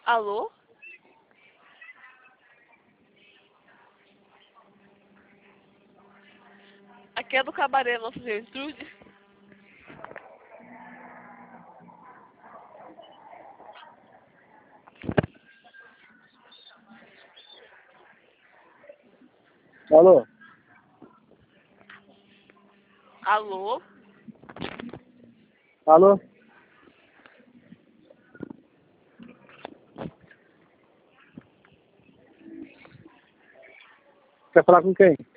Alô? Aqui é do Cabaré Nossa Gertrude. Alô? Alô? Alô? Quer falar com quem?